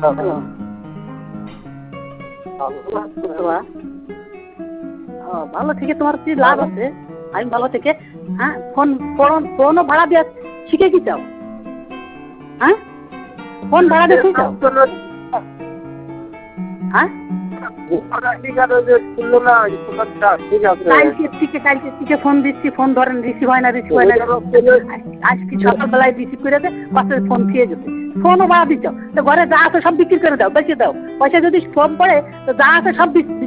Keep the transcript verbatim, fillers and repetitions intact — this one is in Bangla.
হ্যালো। ও ভালো থেকে তোমার কি লাভ আছে? আমি ভালো থেকে হ্যাঁ ফোন ফোনও ভাড়া দিয়ে শিখে কি চাও? হ্যাঁ ফোন ভাড়া দিয়ে কি চাও? হ্যাঁ ফোন দিচ্ছি, ফোন ধরেন, রিসিভ হয় না, রিসিভ হয় না। আজকে সকালবেলায় রিসিভ করে দেয়, পাশে ফোন খেয়ে যেতে। ফোনও ভাড়া দিচ্ছ, তো ঘরে যা আছে সব বিক্রি করে দাও, বেঁচে দাও। পয়সা যদি কম পড়ে তো যা আছে সব বিক্রি